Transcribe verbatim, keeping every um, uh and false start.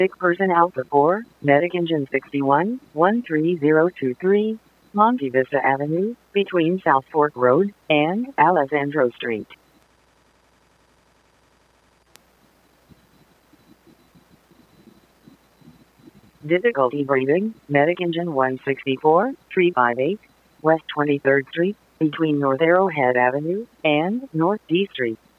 Sick person Alpha four, Medic Engine sixty-one, one three zero two three, Monte Vista Avenue, between South Fork Road and Alessandro Street. Difficulty breathing, Medic Engine one sixty-four, three five eight, West twenty-third Street, between North Arrowhead Avenue and North D Street.